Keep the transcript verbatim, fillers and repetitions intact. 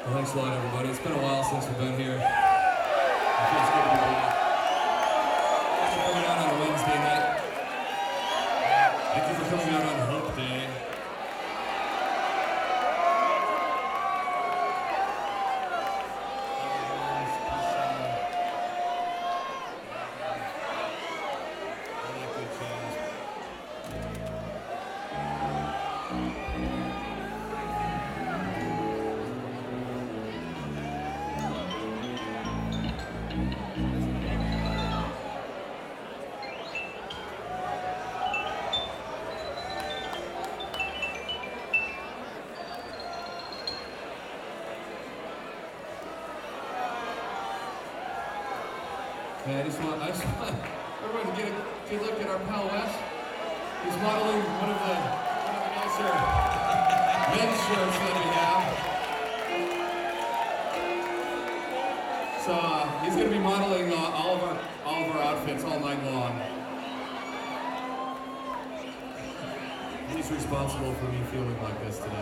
Well, thanks a lot, everybody. It's been a while since we've been here. It feels good to be back. Thanks for coming out on a Wednesday night. Thank you for coming out on Hump Day. Yeah, I just want, I just want everyone to get a good look at our pal Wes. He's modeling one of the, one of the nicer men's shirts that we have. So uh, he's going to be modeling uh, all of our all of our outfits all night long. He's responsible for me feeling like this today.